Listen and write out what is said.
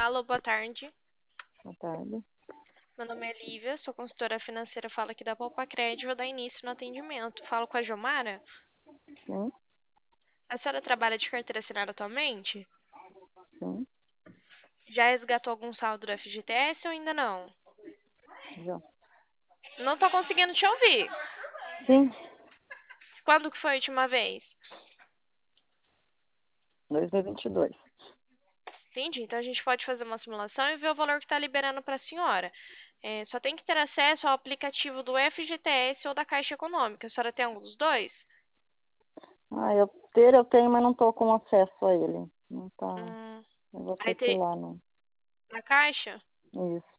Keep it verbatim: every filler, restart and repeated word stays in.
Alô, boa tarde. Boa tarde. Meu nome é Lívia, sou consultora financeira, falo aqui da Poupa Crédito, vou dar início no atendimento. Falo com a Gilmara. Sim, A senhora trabalha de carteira assinada atualmente? sim, Já resgatou algum saldo do F G T S ou ainda não? já. Não tô conseguindo te ouvir. Sim, Quando que foi a última vez? dois mil e vinte e dois. Entendi, então a gente pode fazer uma simulação e ver o valor que está liberando para a senhora. É, só tem que ter acesso ao aplicativo do F G T S ou da Caixa Econômica. A senhora tem algum dos dois? Ah, eu ter eu tenho, mas não estou com acesso a ele. Não tá. Hum, Eu vou aí ter que ir ter lá, não. na Caixa? Isso.